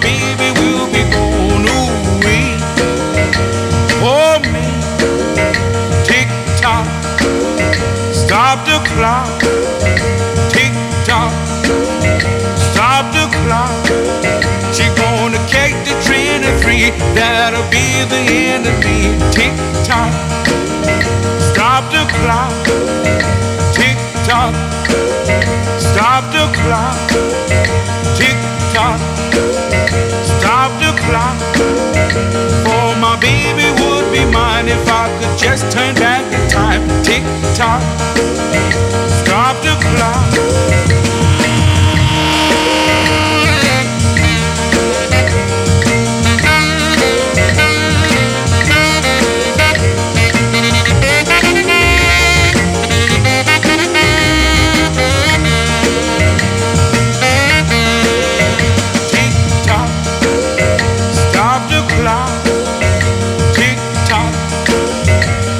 baby will be gone away. Oh me, tick tock, stop the clock. Tick tock, stop the clock. She gonna catch the train at 3. That'll be the end of me. Tick tock, stop the clock. Tick tock, stop the clock. Tick tock, stop the clock. For my baby would be mine if I could just turn back the time. Tick tock, stop the clock.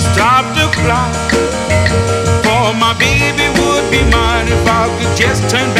For my baby would be mine if I could just turn